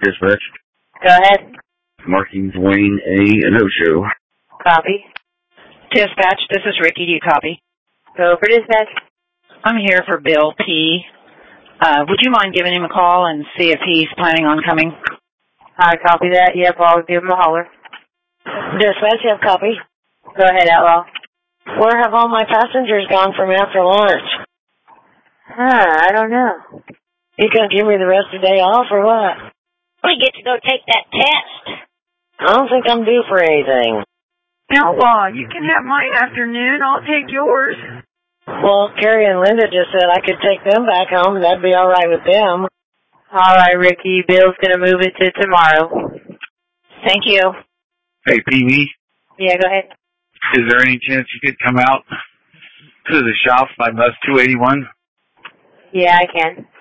Dispatch. Go ahead. Markings Wayne A. no-show. Copy. Dispatch, this is Ricky. Do you copy? Go for dispatch. I'm here for Bill P. Would you mind giving him a call and see if he's planning on coming? I copy that. Yep, I'll give him a holler. Dispatch, you have copy? Go ahead, Outlaw. Where have all my passengers gone from after lunch? I don't know. You gonna give me the rest of the day off or what? We get to go take that test. I don't think I'm due for anything. Outlaw, you can have my afternoon. I'll take yours. Well, Carrie and Linda just said I could take them back home. That'd be all right with them. All right, Ricky. Bill's going to move it to tomorrow. Thank you. Hey, Pee-wee. Yeah, go ahead. Is there any chance you could come out to the shop by bus 281? Yeah, I can.